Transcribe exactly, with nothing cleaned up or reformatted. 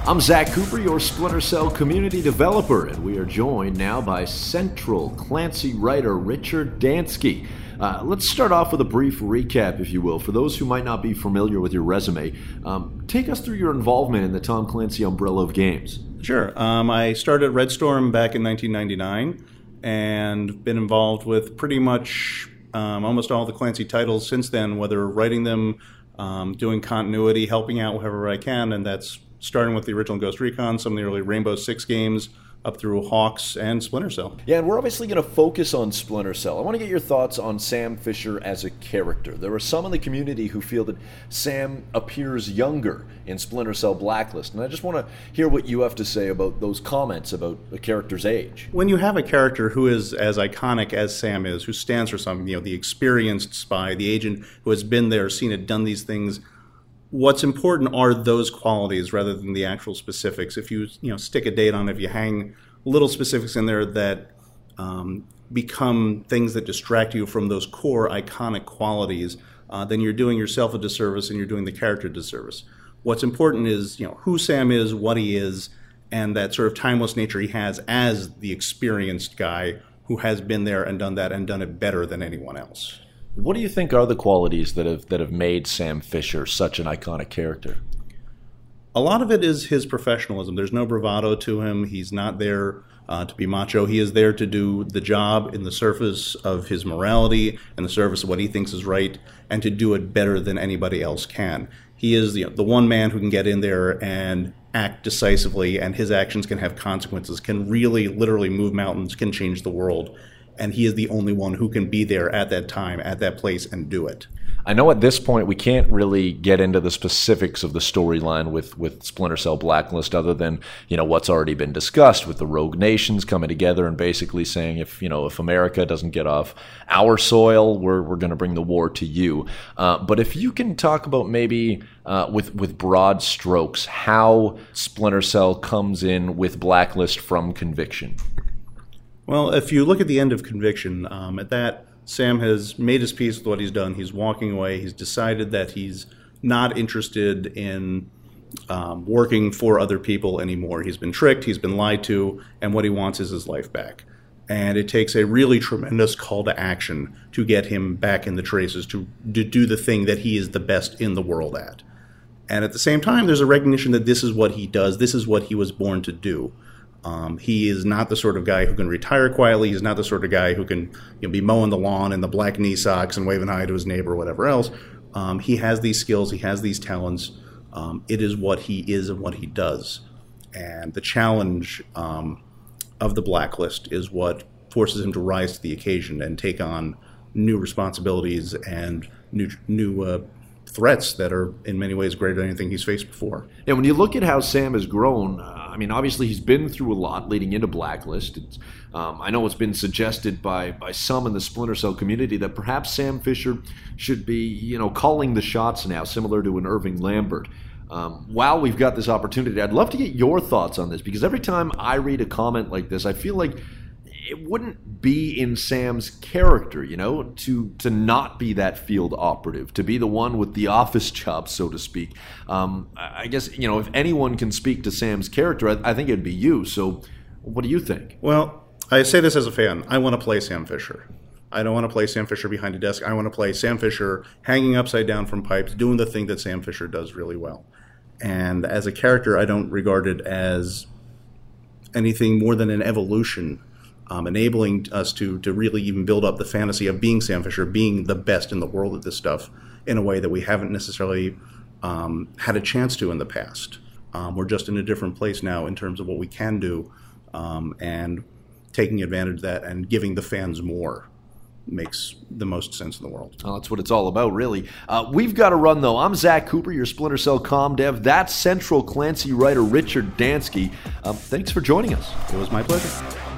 I'm Zach Cooper, your Splinter Cell community developer, and we are joined now by Central Clancy writer Richard Dansky. Uh, let's start off with a brief recap, if you will, for those who might not be familiar with your resume. Um, take us through your involvement in the Tom Clancy umbrella of games. Sure. Um, I started Red Storm back in nineteen ninety-nine and been involved with pretty much um, almost all the Clancy titles since then, whether writing them, um, doing continuity, helping out wherever I can, and that's starting with the original Ghost Recon, some of the early Rainbow Six games, up through Hawks and Splinter Cell. Yeah, and we're obviously going to focus on Splinter Cell. I want to get your thoughts on Sam Fisher as a character. There are some in the community who feel that Sam appears younger in Splinter Cell Blacklist, and I just want to hear what you have to say about those comments about the character's age. When you have a character who is as iconic as Sam is, who stands for something, you know, the experienced spy, the agent who has been there, seen it, done these things, what's important are those qualities rather than the actual specifics. If you you know stick a date on it, if you hang little specifics in there that um, become things that distract you from those core iconic qualities, uh, then you're doing yourself a disservice and you're doing the character a disservice. What's important is you know who Sam is, what he is, and that sort of timeless nature he has as the experienced guy who has been there and done that and done it better than anyone else. What do you think are the qualities that have that have made Sam Fisher such an iconic character? A lot of it is his professionalism. There's no bravado to him. He's not there uh, to be macho. He is there to do the job in the service of his morality and the service of what he thinks is right, and to do it better than anybody else can. He is you know, the one man who can get in there and act decisively, and his actions can have consequences, can really literally move mountains, can change the world. And he is the only one who can be there at that time, at that place, and do it. I know at this point we can't really get into the specifics of the storyline with, with Splinter Cell Blacklist other than, you know, what's already been discussed with the rogue nations coming together and basically saying if, you know, if America doesn't get off our soil, we're we're going to bring the war to you. Uh, but if you can talk about maybe uh, with, with broad strokes how Splinter Cell comes in with Blacklist from Conviction. Well, if you look at the end of Conviction, um, at that, Sam has made his peace with what he's done. He's walking away. He's decided that he's not interested in um, working for other people anymore. He's been tricked. He's been lied to. And what he wants is his life back. And it takes a really tremendous call to action to get him back in the traces, to, to do the thing that he is the best in the world at. And at the same time, there's a recognition that this is what he does. This is what he was born to do. Um, he is not the sort of guy who can retire quietly. He's not the sort of guy who can you know, be mowing the lawn in the black knee socks and waving hi to his neighbor or whatever else. Um, he has these skills. He has these talents. Um, it is what he is and what he does. And the challenge um, of the Blacklist is what forces him to rise to the occasion and take on new responsibilities and new new uh, threats that are in many ways greater than anything he's faced before. And when you look at how Sam has grown, uh, I mean, obviously he's been through a lot leading into Blacklist. It's, um, I know it's been suggested by by some in the Splinter Cell community that perhaps Sam Fisher should be, you know, calling the shots now, similar to an Irving Lambert. Um, while we've got this opportunity, I'd love to get your thoughts on this, because every time I read a comment like this, I feel like it wouldn't be in Sam's character, you know, to to not be that field operative, to be the one with the office job, so to speak. Um, I guess, you know, if anyone can speak to Sam's character, I, I think it'd be you. So what do you think? Well, I say this as a fan. I want to play Sam Fisher. I don't want to play Sam Fisher behind a desk. I want to play Sam Fisher hanging upside down from pipes, doing the thing that Sam Fisher does really well. And as a character, I don't regard it as anything more than an evolution, Um, enabling us to to really even build up the fantasy of being Sam Fisher, being the best in the world at this stuff in a way that we haven't necessarily um, had a chance to in the past. Um, we're just in a different place now in terms of what we can do, um, and taking advantage of that and giving the fans more makes the most sense in the world. Oh, that's what it's all about, really. Uh, we've got to run, though. I'm Zach Cooper, your Splinter Cell comm dev. That's Central Clancy writer Richard Dansky. Um, thanks for joining us. It was my pleasure.